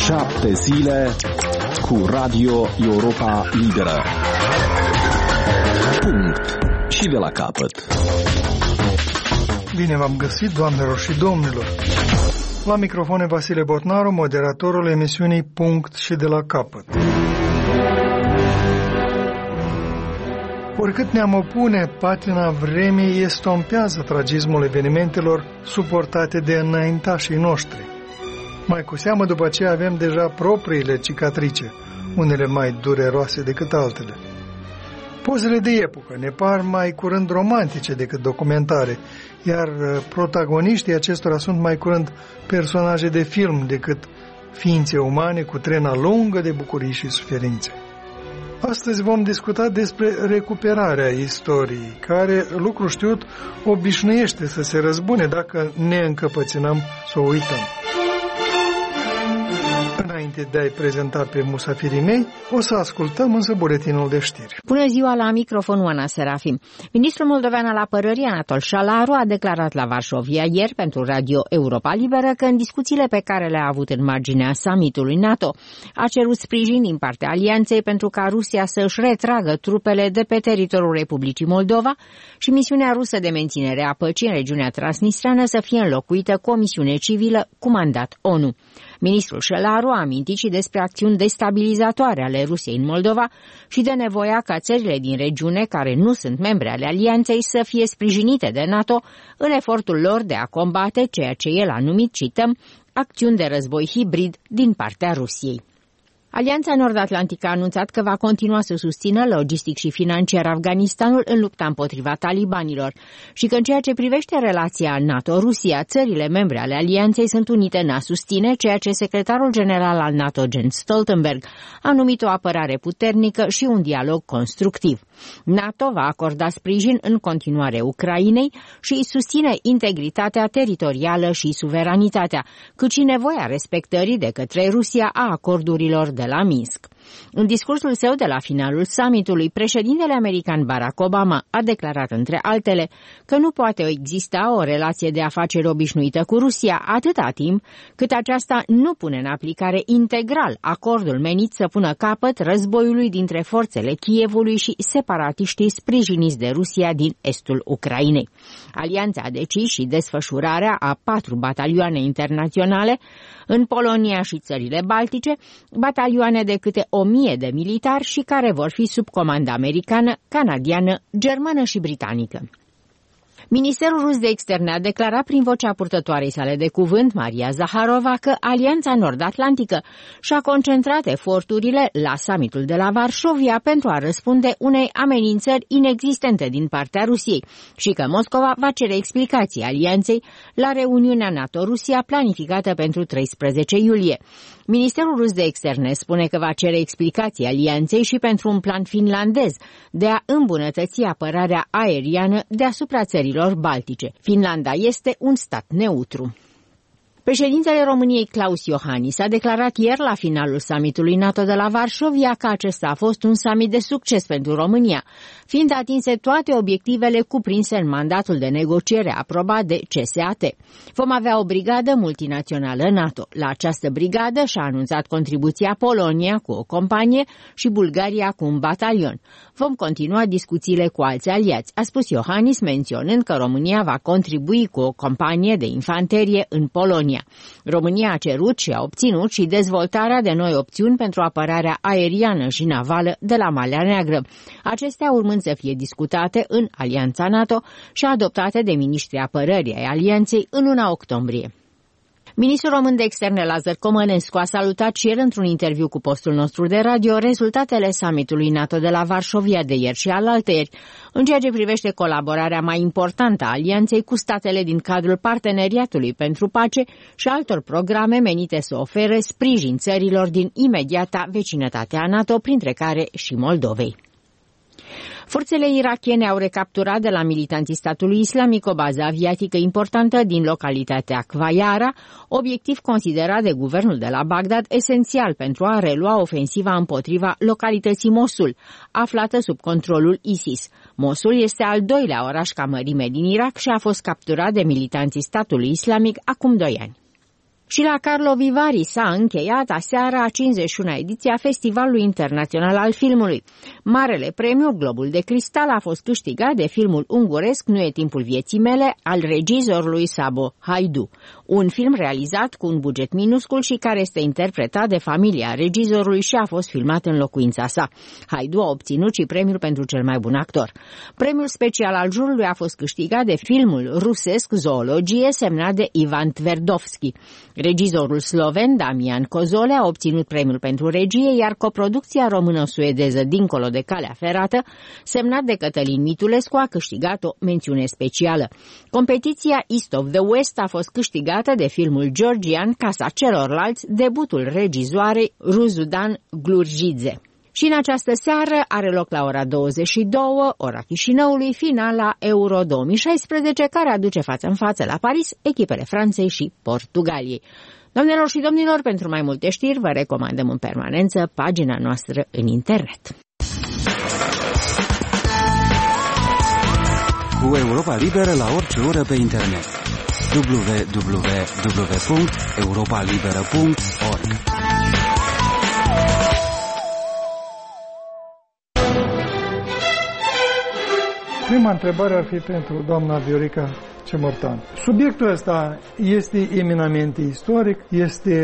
7 zile cu Radio Europa Liberă. Punct. Și de la capăt. Bine v-am găsit, doamnelor și domnilor. La microfon Vasile Botnaru, moderatorul emisiunii Punct și de la capăt. Oricât ne-am opune, patina vremii estompează tragismul evenimentelor suportate de înaintașii noștri. Mai cu seamă după ce avem deja propriile cicatrice, unele mai dureroase decât altele. Pozele de epocă ne par mai curând romantice decât documentare, iar protagoniștii acestora sunt mai curând personaje de film decât ființe umane cu trena lungă de bucurii și suferințe. Astăzi vom discuta despre recuperarea istoriei, care, lucru știut, obișnuiește să se răzbune dacă ne încăpățânăm să o uităm. Înainte de a-i prezenta pe musafirii mei, o să ascultăm însă buletinul de știri. Bună ziua, la microfon Oana Serafim. Ministrul moldovean al apărării, Anatol Șalaru, a declarat la Varșovia ieri pentru Radio Europa Liberă că în discuțiile pe care le-a avut în marginea summitului NATO a cerut sprijin din partea alianței pentru ca Rusia să își retragă trupele de pe teritoriul Republicii Moldova și misiunea rusă de menținere a păcii în regiunea transnistreană să fie înlocuită cu o misiune civilă cu mandat ONU. Ministrul Șalaru a amintit și despre acțiuni destabilizatoare ale Rusiei în Moldova și de nevoia ca țările din regiune care nu sunt membre ale alianței să fie sprijinite de NATO în efortul lor de a combate ceea ce el a numit, cităm, acțiuni de război hibrid din partea Rusiei. Alianța Nord-Atlantică a anunțat că va continua să susțină logistic și financiar Afganistanul în lupta împotriva talibanilor și că în ceea ce privește relația NATO-Rusia, țările membre ale alianței sunt unite în a susține ceea ce secretarul general al NATO, Jens Stoltenberg, a numit o apărare puternică și un dialog constructiv. NATO va acorda sprijin în continuare Ucrainei și îi susține integritatea teritorială și suveranitatea, cât și nevoia respectării de către Rusia a acordurilor de la Minsk. În discursul său de la finalul summitului, președintele american Barack Obama a declarat, între altele, că nu poate exista o relație de afaceri obișnuită cu Rusia atâta timp cât aceasta nu pune în aplicare integral acordul menit să pună capăt războiului dintre forțele Kievului și separatiștii sprijiniți de Rusia din estul Ucrainei. Alianța a decis și desfășurarea a 4 batalioane internaționale în Polonia și țările Baltice, batalioane de câte 1000 de militari și care vor fi sub comandă americană, canadiană, germană și britanică. Ministerul rus de externe a declarat prin vocea purtătoarei sale de cuvânt, Maria Zaharova, că Alianța Nord-Atlantică și-a concentrat eforturile la summitul de la Varșovia pentru a răspunde unei amenințări inexistente din partea Rusiei și că Moscova va cere explicații alianței la reuniunea NATO-Rusia planificată pentru 13 iulie. Ministerul rus de externe spune că va cere explicații alianței și pentru un plan finlandez de a îmbunătăți apărarea aeriană deasupra țărilor baltice. Finlanda este un stat neutru. Președintele României, Klaus Iohannis, a declarat ieri la finalul summitului NATO de la Varșovia că acesta a fost un summit de succes pentru România, fiind atinse toate obiectivele cuprinse în mandatul de negociere aprobat de CSAT. Vom avea o brigadă multinațională NATO. La această brigadă și-a anunțat contribuția Polonia cu o companie și Bulgaria cu un batalion. Vom continua discuțiile cu alți aliați, a spus Iohannis, menționând că România va contribui cu o companie de infanterie în Polonia. România a cerut și a obținut și dezvoltarea de noi opțiuni pentru apărarea aeriană și navală de la Marea Neagră, acestea urmând să fie discutate în Alianța NATO și adoptate de miniștrii apărării ai Alianței în luna octombrie. Ministrul român de externe Lazar Comănescu a salutat și el într-un interviu cu postul nostru de radio rezultatele summitului NATO de la Varșovia de ieri și alaltăieri, în ceea ce privește colaborarea mai importantă a alianței cu statele din cadrul Parteneriatului pentru Pace și altor programe menite să ofere sprijin țărilor din imediata vecinătate a NATO, printre care și Moldovei. Forțele irakiene au recapturat de la militanții statului islamic o bază aviatică importantă din localitatea Kvayara, obiectiv considerat de guvernul de la Bagdad esențial pentru a relua ofensiva împotriva localității Mosul, aflată sub controlul ISIS. Mosul este al doilea oraș ca mărime din Irak și a fost capturat de militanții statului islamic acum 2 ani. Și la Karlovy Vary s-a încheiat aseară a 51-a ediție a Festivalului Internațional al Filmului. Marele premiu, Globul de Cristal, a fost câștigat de filmul unguresc Nu e timpul vieții mele, al regizorului Sabo Haidu. Un film realizat cu un buget minuscul și care este interpretat de familia regizorului și a fost filmat în locuința sa. Haidu a obținut și premiul pentru cel mai bun actor. Premiul special al jurului a fost câștigat de filmul rusesc Zoologie, semnat de Ivan Tverdovski. Regizorul sloven Damian Kozole a obținut premiul pentru regie, iar coproducția română-suedeză Dincolo de calea ferată, semnat de Cătălin Mitulescu, a câștigat o mențiune specială. Competiția East of the West a fost câștigată de filmul georgian Casa celorlalți, debutul regizoarei Ruzudan Glurjidze. Și în această seară are loc la ora 22, ora Chișinăului, finala Euro 2016, care aduce față în față la Paris echipele Franței și Portugaliei. Doamnelor și domnilor, pentru mai multe știri vă recomandăm în permanență pagina noastră în internet. Cu Europa Liberă la orice oră pe internet. www.europalibera.org. Prima întrebare ar fi pentru doamna Viorica Cemortan. Subiectul ăsta este eminamente istoric, este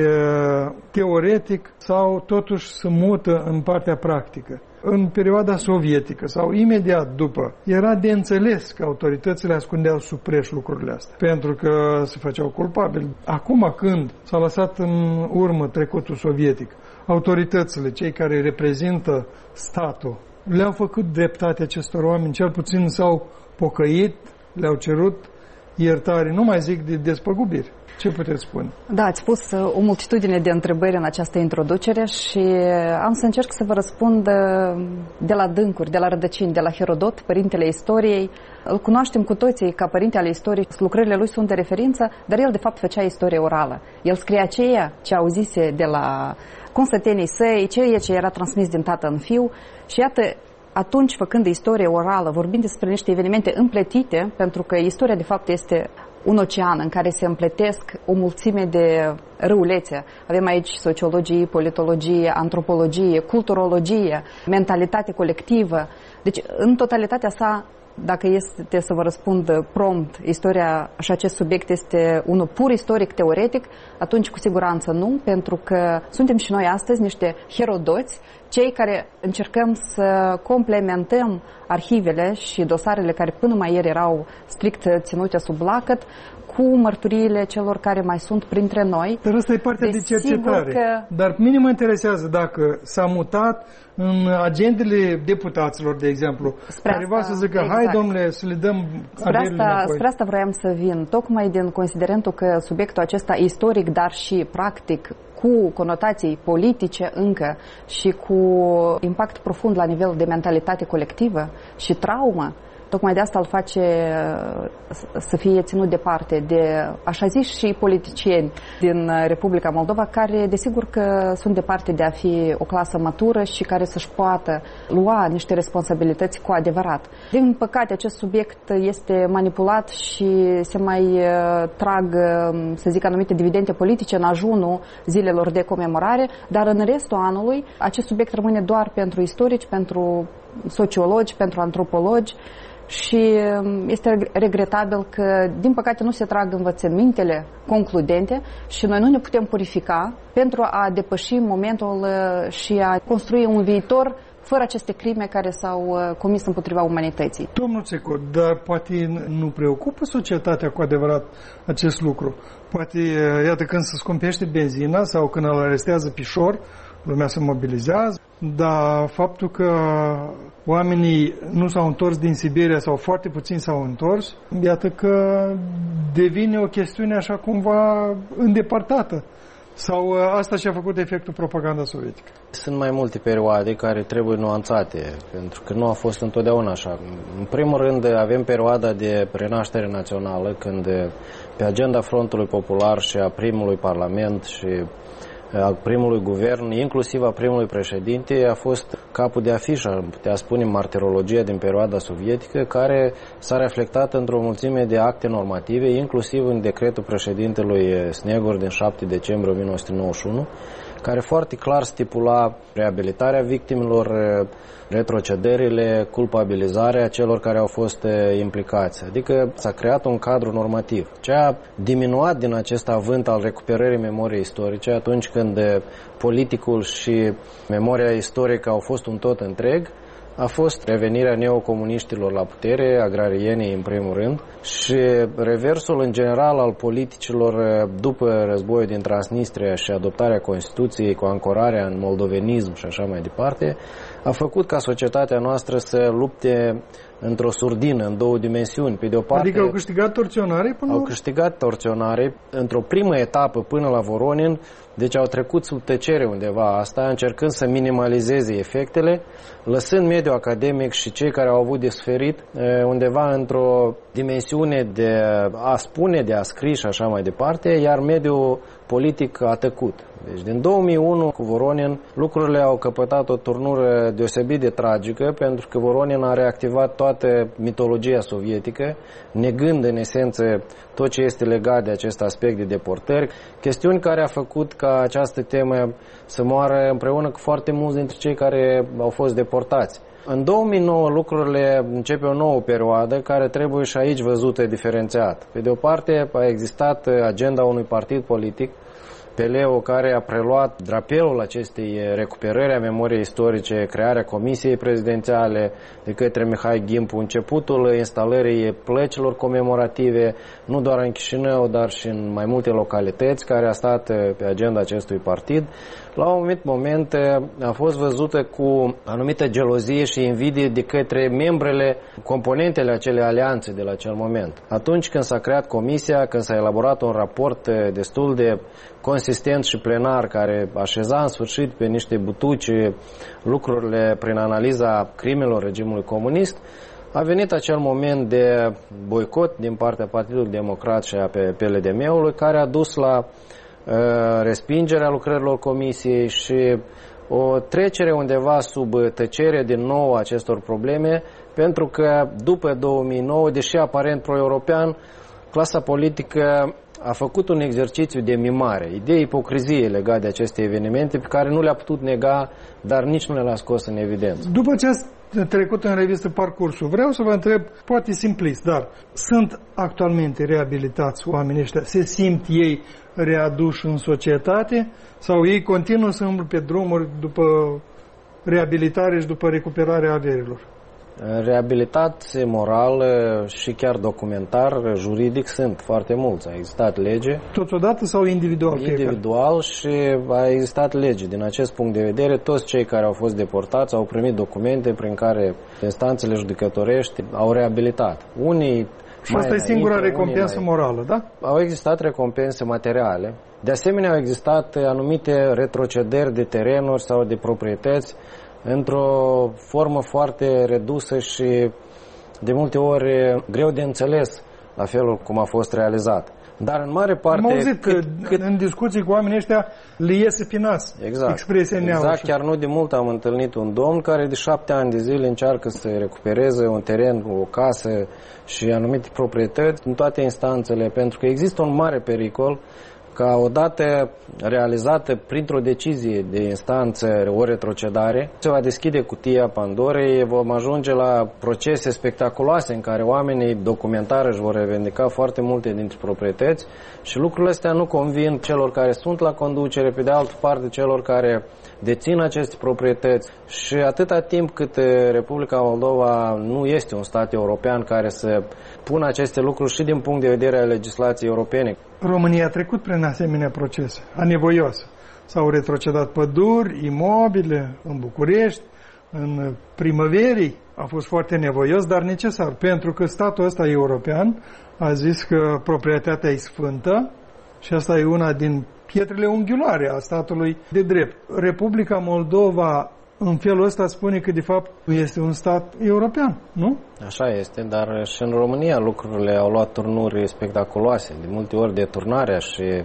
teoretic sau totuși se mută în partea practică? În perioada sovietică sau imediat după, era de înțeles că autoritățile ascundeau sub preș lucrurile astea, pentru că se făceau culpabili. Acum când s-a lăsat în urmă trecutul sovietic, autoritățile, cei care reprezintă statul, le-au făcut dreptate acestor oameni, cel puțin s-au pocăit, le-au cerut iertare, nu mai zic de despăgubiri. Ce puteți spune? Da, ați pus o multitudine de întrebări în această introducere și am să încerc să vă răspund de la dâncuri, de la rădăcini, de la Herodot, părintele istoriei. Îl cunoaștem cu toții ca părinte al istoriei, lucrările lui sunt de referință, dar el de fapt făcea istorie orală. El scria ceea ce auzise de la consătenii săi, ceea ce era transmis din tată în fiu și iată, atunci făcând istorie orală, vorbind despre niște evenimente împletite, pentru că istoria de fapt este un ocean în care se împletesc o mulțime de râulețe. Avem aici sociologie, politologie, antropologie, culturologie, mentalitate colectivă. Deci, în totalitatea sa, dacă este să vă răspund prompt, istoria și acest subiect este unul pur istoric, teoretic, atunci cu siguranță nu, pentru că suntem și noi astăzi niște herodoți, cei care încercăm să complementăm arhivele și dosarele care până mai ieri erau strict ținute sub lacăt cu mărturiile celor care mai sunt printre noi. Dar asta e partea de cercetare. Dar mine mă interesează dacă s-a mutat în agendele deputaților, de exemplu, care va să zică, exact, hai domnule, să le dăm averile înapoi. Spre asta vroiam să vin, tocmai din considerentul că subiectul acesta istoric, dar și practic, cu conotații politice încă și cu impact profund la nivel de mentalitate colectivă și traumă, tocmai de asta îl face să fie ținut departe de, așa zis, și politicieni din Republica Moldova, care desigur că sunt departe de a fi o clasă matură și care să-și poată lua niște responsabilități cu adevărat. Din păcate, acest subiect este manipulat și se mai trag, să zic, anumite dividende politice în ajunul zilelor de comemorare, dar în restul anului acest subiect rămâne doar pentru istorici, pentru sociologi, pentru antropologi. Și este regretabil că, din păcate, nu se trag învățămintele concludente și noi nu ne putem purifica pentru a depăși momentul și a construi un viitor fără aceste crime care s-au comis împotriva umanității. Domnul Țeco, dar poate nu preocupă societatea cu adevărat acest lucru? Poate, iată, când se scumpește benzina sau când îl arestează Pișor, lumea se mobilizează, dar faptul că oamenii nu s-au întors din Siberia sau foarte puțini s-au întors, iată că devine o chestiune așa cumva îndepărtată. Sau asta și-a făcut efectul propaganda sovietică? Sunt mai multe perioade care trebuie nuanțate, pentru că nu a fost întotdeauna așa. În primul rând avem perioada de renaștere națională, când pe agenda Frontului Popular și a primului Parlament și al primului guvern, inclusiv a primului președinte, a fost capul de afișă, am putea spune, martirologia din perioada sovietică, care s-a reflectat într-o mulțime de acte normative, inclusiv în decretul președintelui Snegor din 7 decembrie 1991, care foarte clar stipula reabilitarea victimelor, retrocederile, culpabilizarea celor care au fost implicați. Adică s-a creat un cadru normativ. Ce a diminuat din acest avânt al recuperării memoriei istorice, atunci când politicul și memoria istorică au fost un tot întreg, a fost revenirea neocomuniștilor la putere, agrarienii în primul rând, și reversul în general al politicilor după războiul din Transnistria și adoptarea Constituției cu ancorarea în moldovenism și așa mai departe, a făcut ca societatea noastră să lupte într-o surdină, în două dimensiuni. Pe de o parte, adică au câștigat torționarii până au câștigat torționarii într-o primă etapă până la Voronin, deci au trecut sub tăcere undeva asta, încercând să minimalizeze efectele, lăsând mediul academic și cei care au avut de suferit undeva într-o dimensiune de a spune, de a scrie și așa mai departe, iar mediul politic a tăcut. Deci din 2001 cu Voronin lucrurile au căpătat o turnură deosebit de tragică, pentru că Voronin a reactivat toată mitologia sovietică, negând în esență tot ce este legat de acest aspect de deportări, chestiuni care a făcut ca această temă să moară împreună cu foarte mulți dintre cei care au fost deportați. În 2009 lucrurile începe o nouă perioadă care trebuie și aici văzută diferențiat. Pe de o parte a existat agenda unui partid politic, PLO, care a preluat drapelul acestei recuperări a memoriei istorice, crearea Comisiei Prezidențiale de către Mihai Gimpu, începutul instalării plăcilor comemorative, nu doar în Chișinău, dar și în mai multe localități, care a stat pe agenda acestui partid. La un anumit moment a fost văzută cu anumită gelozie și invidie de către membrele, componentele acelei alianțe de la acel moment. Atunci când s-a creat comisia, când s-a elaborat un raport destul de consistent și plenar, care așeza în sfârșit pe niște butuci lucrurile prin analiza crimelor regimului comunist, a venit acel moment de boicot din partea Partidului Democrat și a PLDM-ului, care a dus la respingerea lucrărilor comisiei și o trecere undeva sub tăcere din nou acestor probleme, pentru că după 2009, deși aparent pro-european, clasa politică a făcut un exercițiu de mimare, de ipocrizie legat de aceste evenimente pe care nu le-a putut nega, dar nici nu le-a scos în evidență. După ce ați trecut în revistă parcursul, vreau să vă întreb, poate simplist, dar sunt actualmente reabilitați oamenii ăștia? Se simt ei readuși în societate sau ei continuă să umblă pe drumuri după reabilitare și după recuperarea averilor? Reabilitați moral și chiar documentar, juridic sunt foarte mulți. A existat lege. Toți odată sau individual? Individual și a existat lege. Din acest punct de vedere, toți cei care au fost deportați au primit documente prin care instanțele judecătorești au reabilitat. Unii și asta e singura recompensă morală, da? Au existat recompense materiale. De asemenea, au existat anumite retrocederi de terenuri sau de proprietăți într-o formă foarte redusă și de multe ori greu de înțeles la felul cum a fost realizat. Dar în mare parte... Am auzit că în discuții cu oamenii ăștia le iese pe nas expresia neaușă. Exact, chiar nu de mult am întâlnit un domn care de 7 ani de zile încearcă să recupereze un teren, o casă și anumite proprietăți în toate instanțele, pentru că există un mare pericol ca odată realizată printr-o decizie de instanță o retrocedare, se va deschide cutia Pandorei, vom ajunge la procese spectaculoase în care oamenii documentari își vor revendica foarte multe dintre proprietăți și lucrurile astea nu convin celor care sunt la conducere, pe de altă parte celor care dețin aceste proprietăți și atâta timp cât Republica Moldova nu este un stat european care să pună aceste lucruri și din punct de vedere al legislației europene. România a trecut prin asemenea procese, anevoioase. S-au retrocedat păduri, imobile în București, în primăverii. A fost foarte nevoios, dar necesar, pentru că statul ăsta european a zis că proprietatea e sfântă și asta e una din pietrele unghiulare a statului de drept. Republica Moldova în felul ăsta spune că de fapt este un stat european, nu? Așa este, dar și în România lucrurile au luat turnuri spectaculoase. De multe ori deturnarea și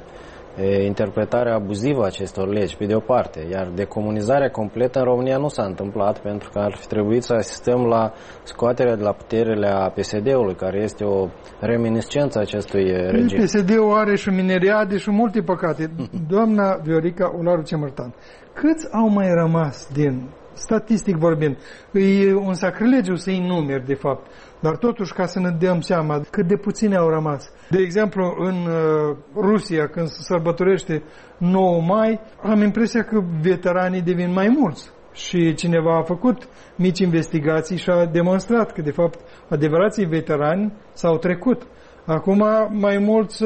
interpretarea abuzivă a acestor legi, pe de o parte, iar decomunizarea completă în România nu s-a întâmplat, pentru că ar fi trebuit să asistăm la scoaterea de la puterile a PSD-ului, care este o reminiscență a acestui regim. PSD-ul are și mineriade și multe păcate. Doamna Viorica Ularu Cemărtan, câți au mai rămas din, statistic vorbind, e un sacrilegiu să-i numeri, de fapt, dar totuși ca să ne dăm seama cât de puține au rămas. De exemplu, în Rusia, când se sărbătorește 9 mai, am impresia că veteranii devin mai mulți. Și cineva a făcut mici investigații și a demonstrat că, de fapt, adevărații veterani s-au trecut. Acum mai mulți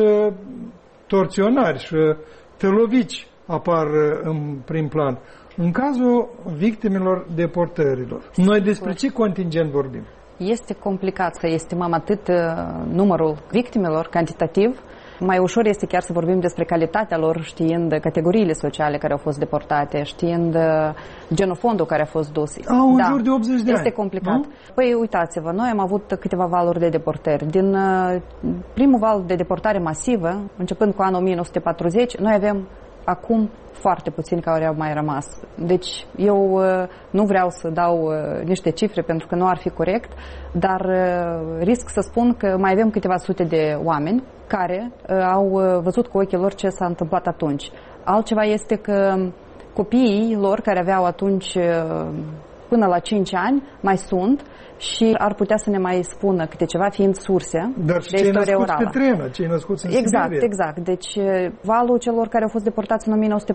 torționari și telovici apar în prim plan. În cazul victimelor deportărilor, noi despre ce contingent vorbim? Este complicat să estimăm atât numărul victimelor cantitativ. Mai ușor este chiar să vorbim despre calitatea lor, știind categoriile sociale care au fost deportate, știind genofondul care a fost dus. În jur de 80 de ani. Este complicat. Nu? Păi uitați-vă, noi am avut câteva valuri de deportări. Din primul val de deportare masivă, începând cu anul 1940, noi avem acum foarte puțini care au mai rămas. Deci eu nu vreau să dau niște cifre pentru că nu ar fi corect, dar risc să spun că mai avem câteva sute de oameni care au văzut cu ochii lor ce s-a întâmplat atunci. Altceva este că copiii lor care aveau atunci până la 5 ani mai sunt și ar putea să ne mai spună câte ceva, fiind surse de istorie orală. Pe trenă, cei născuți în Exact, Siberia. exact. Deci valul celor care au fost deportați în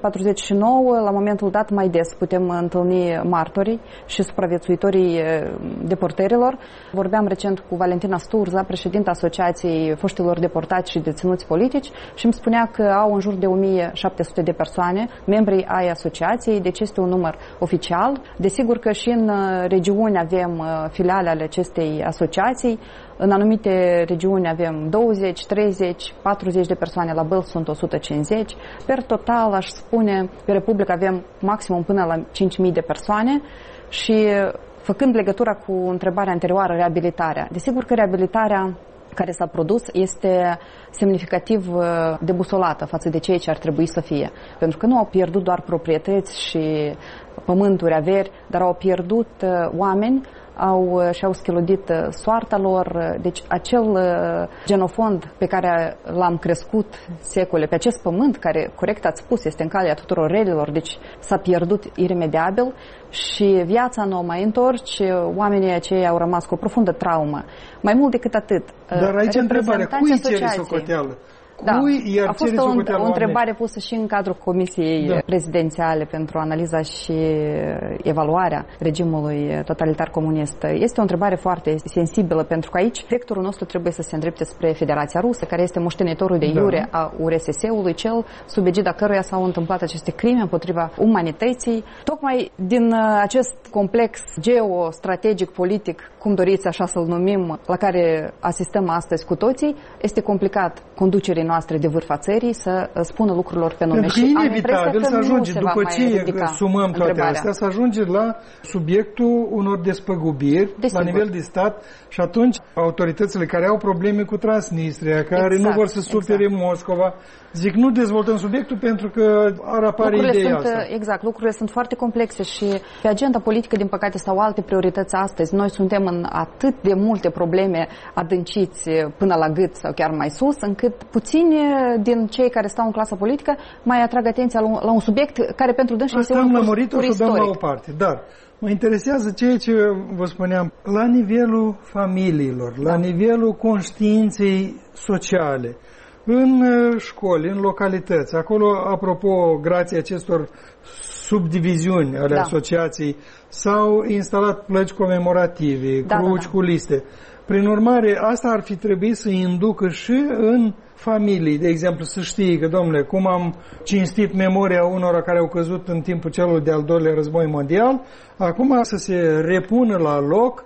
1949, la momentul dat mai des putem întâlni martorii și supraviețuitorii deportărilor. Vorbeam recent cu Valentina Sturza, președinta Asociației Foștilor Deportați și Deținuți Politici, și îmi spunea că au în jur de 1700 de persoane, membrii ai asociației, deci este un număr oficial. Desigur că și în regiuni avem filiale ale acestei asociații. În anumite regiuni avem 20, 30, 40 de persoane, la Bălți sunt 150. Per total, aș spune, pe Republică avem maximum până la 5.000 de persoane și făcând legătura cu întrebarea anterioară, reabilitarea. Desigur că reabilitarea care s-a produs este semnificativ debusolată față de ceea ce ar trebui să fie. Pentru că nu au pierdut doar proprietăți și pământuri, averi, dar au pierdut oameni, și-au scheludit soarta lor. Deci acel genofond pe care l-am crescut secole, pe acest pământ care, corect ați spus, este în calea tuturor relilor, deci s-a pierdut iremediabil și viața nu o mai întorci, oamenii aceia au rămas cu o profundă traumă. Mai mult decât atât, dar aici întrebarea, cui cere socoteală? Da, a fost o întrebare pusă și în cadrul Comisiei Prezidențiale pentru analiza și evaluarea regimului totalitar comunist. Este o întrebare foarte sensibilă, pentru că aici vectorul nostru trebuie să se îndrepte spre Federația Rusă, care este moștenitorul de iure a URSS-ului, cel sub egida căruia s-au întâmplat aceste crime împotriva umanității. Tocmai din acest complex geostrategic, politic, cum doriți așa să-l numim, la care asistăm astăzi cu toții, este complicat conducerii noastre de vârf a țării să spună lucrurilor pe nume. Pentru că e inevitabil să ajunge, după ce sumăm toate astea, să ajunge la subiectul unor despăgubiri la nivel de stat și atunci autoritățile care au probleme cu Transnistria, care nu vor să supere Moscova, zic, nu dezvoltăm subiectul pentru că ar apare ideea asta. Exact, lucrurile sunt foarte complexe și pe agenda politică, din păcate, sau alte priorități astăzi. Noi suntem în atât de multe probleme adânciți până la gât sau chiar mai sus, încât puțini din cei care stau în clasa politică mai atrag atenția la un subiect care pentru dânsi este un pur istoric. Dăm la o parte, dar mă interesează ceea ce vă spuneam, la nivelul familiilor, la nivelul conștiinței sociale, în școli, în localități. Acolo, apropo, grație acestor subdiviziuni ale asociației, s-au instalat plăci comemorative, cruci cu liste. Prin urmare, asta ar fi trebuit să inducă și în familii, de exemplu, să știe că, domnule, cum am cinstit memoria unora care au căzut în timpul celui de-al doilea război mondial, acum să se repună la loc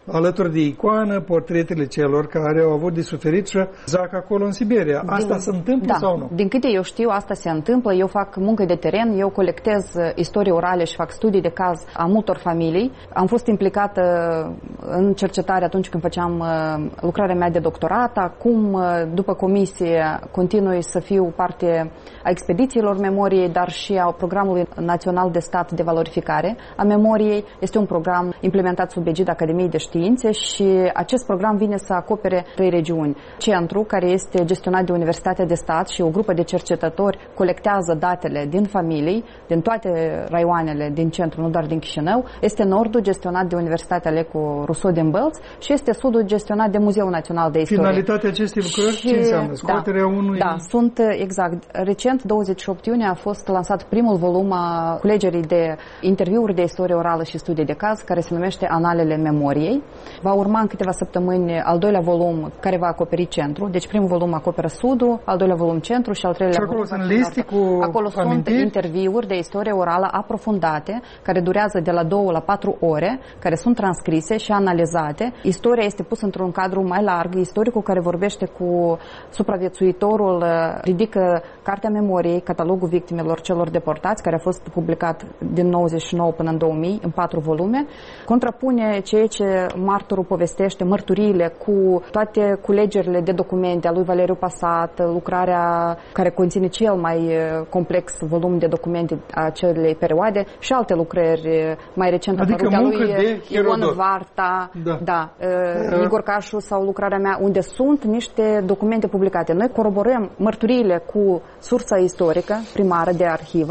alături de icoană portretele celor care au avut de suferit și zac acolo în Siberia. Asta se întâmplă sau nu? Din câte eu știu, asta se întâmplă. Eu fac muncă de teren, eu colectez istorie orale și fac studii de caz a multor familii. Am fost implicată în cercetare atunci când făceam lucrarea mea de doctorat. Acum, după comisie, continui să fiu parte a expedițiilor memoriei, dar și a programului național de stat de valorificare a memoriei. Este un program implementat sub egida Academiei de Științe și acest program vine să acopere 3 regiuni. Centru, care este gestionat de Universitatea de Stat și o grupă de cercetători colectează datele din familii, din toate raioanele din centru, nu doar din Chișinău. Este nordul, gestionat de Universitatea Lecu Rousseau din Bălți și este sudul, gestionat de Muzeul Național de Istorie. Finalitatea acestei lucrări ce înseamnă? Scoaterea unui... Da, sunt exact. Recent, 28 iunie, a fost lansat primul volum a culegerii de interviuri de istorie orală și studii de caz, care se numește Analele Memoriei. Va urma în câteva săptămâni al doilea volum, care va acoperi centru. Deci primul volum acoperă sudul, al doilea volum centru și al treilea volum... Acolo sunt liste cu acolo sunt interviuri de istorie orală aprofundate, care durează de la 2 la 4 ore, care sunt transcrise și analizate. Istoria este pusă într-un cadru mai larg. Istoricul care vorbește cu supraviețuitorul ridică Cartea Memoriei, Catalogul Victimelor celor deportați, care a fost publicat din 99 până în 2000, în 4 volume. Contrapune ceea ce martorul povestește, mărturiile, cu toate culegerile de documente a lui Valeriu Pasat, lucrarea care conține cel mai complex volum de documente a acelei perioade și alte lucrări mai recente apărute a lui Ion Varta, Igor Cașu sau lucrarea mea, unde sunt niște documente publicate. Noi coroborăm mărturiile cu sursa istorică primară de arhivă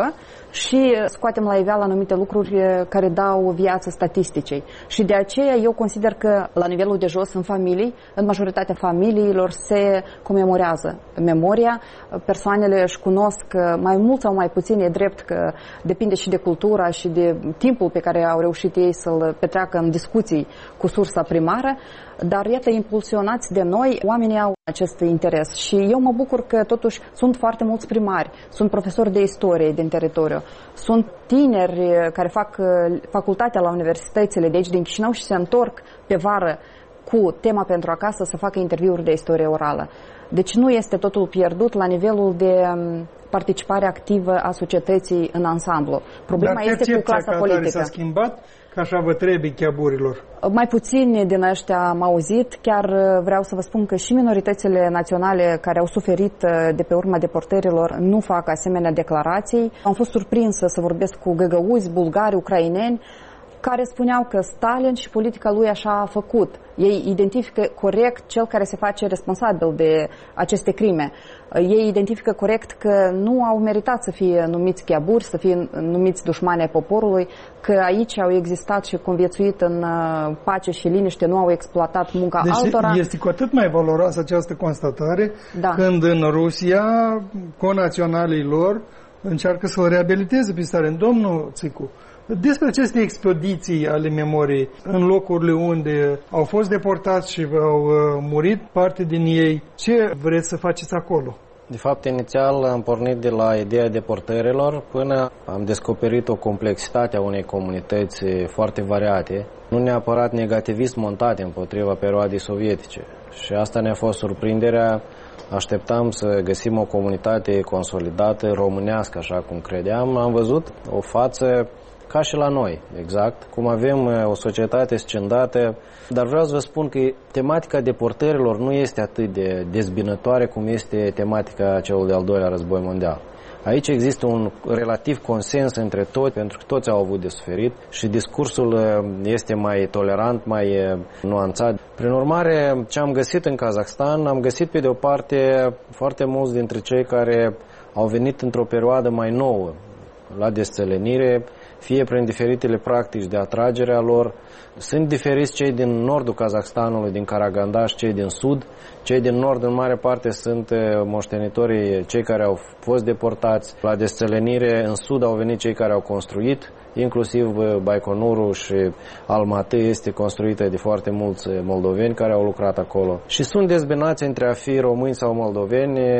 și scoatem la iveală anumite lucruri care dau viață statisticei. Și de aceea eu consider că la nivelul de jos, în familii, în majoritatea familiilor se comemorează memoria. Persoanele își cunosc mai mult sau mai puțin, e drept că depinde și de cultura și de timpul pe care au reușit ei să-l petreacă în discuții cu sursa primară, dar iată, impulsionați de noi, oamenii au acest interes și eu mă bucur că totuși sunt foarte mulți primari, sunt profesori de istorie din teritoriu, sunt tineri care fac facultatea la universitățile de aici din Chișinău și se întorc pe vară cu tema pentru acasă să facă interviuri de istorie orală. Deci nu este totul pierdut la nivelul de participare activă a societății în ansamblu. Problema este cu clasa politică. S-a schimbat? Că așa vă trebuie chiaburilor? Mai puțini din ăștia am auzit. Chiar vreau să vă spun că și minoritățile naționale care au suferit de pe urma deportărilor nu fac asemenea declarații. Am fost surprinsă să vorbesc cu găgăuzi, bulgari, ucraineni, care spuneau că Stalin și politica lui așa a făcut. Ei identifică corect cel care se face responsabil de aceste crime. Ei identifică corect că nu au meritat să fie numiți chiaburi, să fie numiți dușmani ai poporului, că aici au existat și conviețuit în pace și liniște, nu au exploatat munca altora. Deci este cu atât mai valoroasă această constatare când în Rusia conaționalii lor încearcă să o reabiliteze pe Stalin. Domnul Țicu, despre aceste expediții ale memoriei în locurile unde au fost deportați și au murit parte din ei, ce vreți să faceți acolo? De fapt, inițial am pornit de la ideea deportărilor până am descoperit o complexitate a unei comunități foarte variate, nu neapărat negativist montate împotriva perioadei sovietice. Și asta ne-a fost surprinderea. Așteptam să găsim o comunitate consolidată, românească, așa cum credeam. Am văzut o față ca și la noi, exact, cum avem o societate scindată, dar vreau să vă spun că tematica deportărilor nu este atât de dezbinătoare cum este tematica celui de-al doilea război mondial. Aici există un relativ consens între toți, pentru că toți au avut de suferit și discursul este mai tolerant, mai nuanțat. Prin urmare, ce am găsit în Kazakhstan, am găsit pe de o parte foarte mulți dintre cei care au venit într-o perioadă mai nouă la desțelenire, fie prin diferitele practici de atragere a lor. Sunt diferiți cei din nordul Kazakhstanului, din Karaganda, și cei din sud. Cei din nord, în mare parte, sunt moștenitorii, cei care au fost deportați. La desțelenire, în sud, au venit cei care au construit, inclusiv Baikonurul și Almaty este construită de foarte mulți moldoveni care au lucrat acolo. Și sunt dezbinați între a fi români sau moldoveni.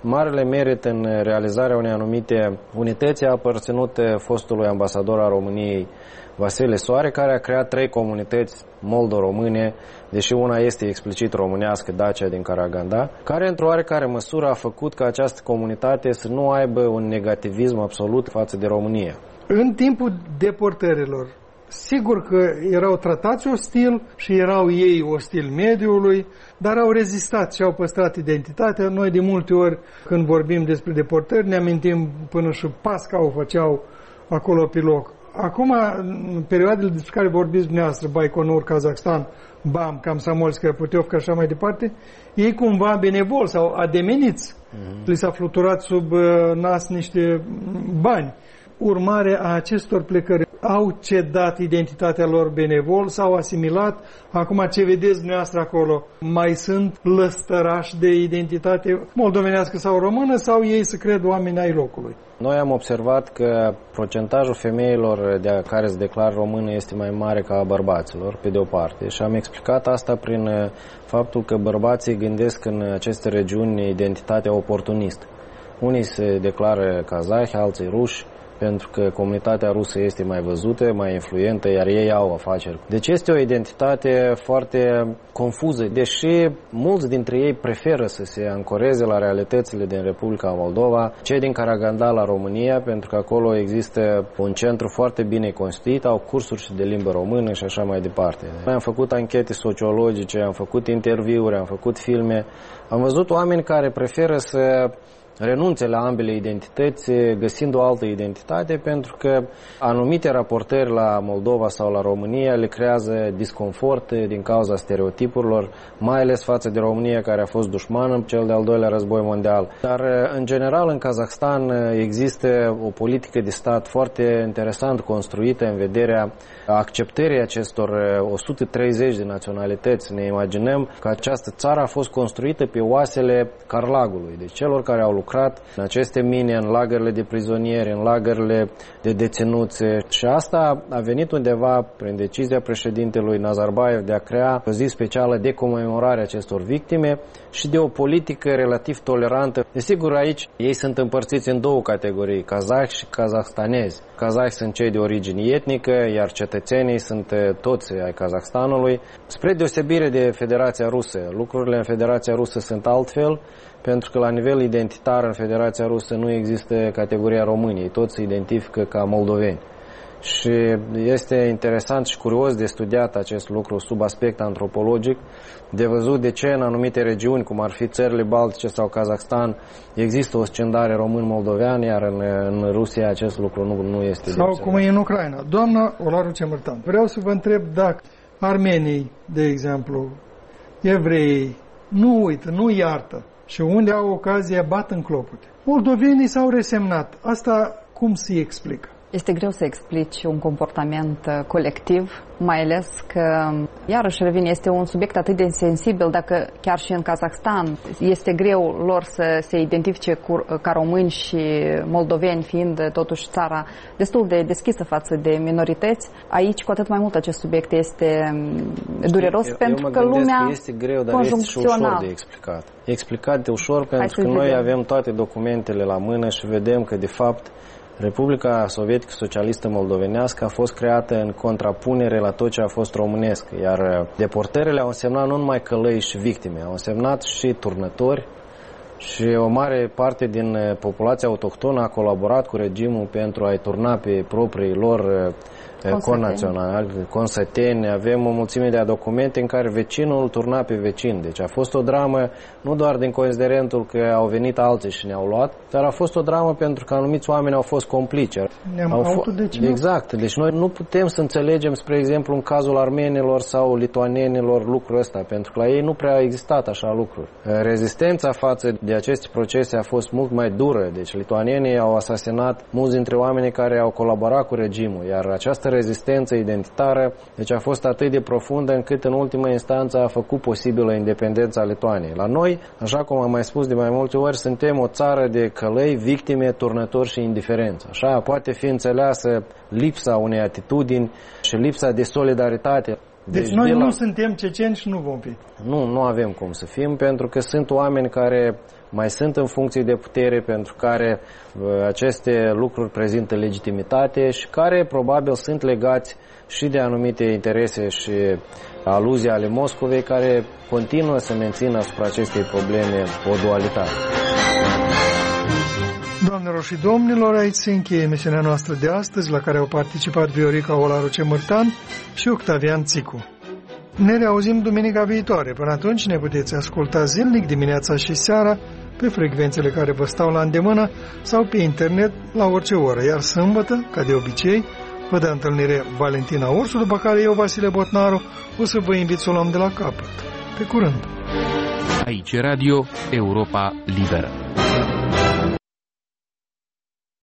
marele merit în realizarea unei anumite unități a aparținut fostului ambasador al României, Vasile Soare, care a creat 3 comunități moldo-române, deși una este explicit românească, Dacia din Karaganda, care într-o oarecare măsură a făcut ca această comunitate să nu aibă un negativism absolut față de România. În timpul deportărilor, sigur că erau tratați ostil și erau ei ostil mediului, dar au rezistat și au păstrat identitatea. Noi de multe ori, când vorbim despre deportări, ne amintim până și Pasca o făceau acolo pe loc. Acum, în perioadele despre care vorbiți dumneavoastră, Baikonur, Kazakhstan, Bam, Komsomolskaya, Puteovka și așa mai departe, ei cumva benevol sau ademeniți. Li s-a fluturat sub nas niște bani. Urmare a acestor plecări, au cedat identitatea lor benevol, s-au asimilat. Acum ce vedeți dumneavoastră acolo? Mai sunt lăstărași de identitate moldovenească sau română sau ei se cred oameni ai locului? Noi am observat că procentajul femeilor de care se declară română este mai mare ca a bărbaților, pe de o parte, și am explicat asta prin faptul că bărbații gândesc în aceste regiuni identitatea oportunistă. Unii se declară kazahi, alții ruși, pentru că comunitatea rusă este mai văzută, mai influentă, iar ei au afaceri. Deci este o identitate foarte confuză, deși mulți dintre ei preferă să se ancoreze la realitățile din Republica Moldova, cei din Karaganda la România, pentru că acolo există un centru foarte bine constituit, au cursuri și de limbă română și așa mai departe. Noi am făcut anchete sociologice, am făcut interviuri, am făcut filme, am văzut oameni care preferă să renunțe la ambele identități, găsind o altă identitate, pentru că anumite raportări la Moldova sau la România le creează disconfort din cauza stereotipurilor, mai ales față de România, care a fost dușman în cel de-al doilea război mondial. Dar, în general, în Kazahstan există o politică de stat foarte interesant construită în vederea acceptării acestor 130 de naționalități. Ne imaginăm că această țară a fost construită pe oasele Carlagului, deci celor care au lucrat în aceste mine, în lagările de prizonieri, în lagările de deținuți. Și asta a venit undeva prin decizia președintelui Nazarbayev de a crea o zi specială de comemorare a acestor victime și de o politică relativ tolerantă. Desigur, aici ei sunt împărțiți în 2 categorii, kazahi și kazahstanezi. Kazahi sunt cei de origine etnică, iar cetățenii sunt toți ai Kazahstanului. Spre deosebire de Federația Rusă, lucrurile în Federația Rusă sunt altfel, pentru că la nivel identitar în Federația Rusă nu există categoria României, toți se identifică ca moldoveni. Și este interesant și curios de studiat acest lucru sub aspect antropologic, de văzut de ce în anumite regiuni, cum ar fi țările Baltice sau Kazakhstan, există o scindare român-moldovean, iar în Rusia acest lucru nu este. Sau cum e în Ucraina. Doamna Olaru Cemărtan, vreau să vă întreb dacă armenii, de exemplu, evreii, nu uită, nu iartă și unde au ocazie bat în clopot. Moldovenii s-au resemnat. Asta cum se explică? Este greu să explici un comportament colectiv, mai ales că, iarăși revin, este un subiect atât de sensibil, dacă chiar și în Kazahstan este greu lor să se identifice ca români și moldoveni, fiind totuși țara destul de deschisă față de minorități. Aici, cu atât mai mult, acest subiect este dureros, pentru că lumea că este greu, dar este și ușor de explicat. E explicat de ușor pentru că noi avem toate documentele la mână și vedem că, de fapt, Republica Sovietică Socialistă Moldovenească a fost creată în contrapunere la tot ce a fost românesc, iar deportările au însemnat nu numai călăi și victime, au însemnat și turnători și o mare parte din populația autohtonă a colaborat cu regimul pentru a-i turna pe proprii lor connaționali, consăteni. Avem o mulțime de documente în care vecinul turna pe vecin. Deci a fost o dramă nu doar din considerentul că au venit alții și ne-au luat, dar a fost o dramă pentru că anumiți oameni au fost complici. Exact. Deci noi nu putem să înțelegem, spre exemplu, în cazul armenilor sau lituanienilor lucrul ăsta, pentru că la ei nu prea a existat așa lucruri. Rezistența față de aceste procese a fost mult mai dură. Deci lituanienii au asasinat mulți dintre oamenii care au colaborat cu regimul, iar această rezistență identitară deci a fost atât de profundă încât în ultima instanță a făcut posibilă independența Lituaniei. La noi, așa cum am mai spus de mai multe ori, suntem o țară de călăi, victime, turnători și indiferență. Așa poate fi înțeleasă lipsa unei atitudini și lipsa de solidaritate. Deci noi nu suntem ceceni și nu vom fi. Nu avem cum să fim, pentru că sunt oameni care mai sunt în funcții de putere, pentru care aceste lucruri prezintă legitimitate și care probabil sunt legați și de anumite interese și aluzii ale Moscovei, care continuă să mențină asupra acestei probleme o dualitate. Doamnelor și domnilor, aici se încheie emisiunea noastră de astăzi, la care au participat Viorica Olaru-Cemărtan și Octavian Țicu. Ne reauzim duminica viitoare. Până atunci ne puteți asculta zilnic dimineața și seara pe frecvențele care vă stau la îndemână sau pe internet la orice oră. Iar sâmbătă, ca de obicei, vă dă întâlnire Valentina Ursu, după care eu, Vasile Botnaru, o să vă invit să o luăm de la capăt. Pe curând! Aici Radio Europa Liberă.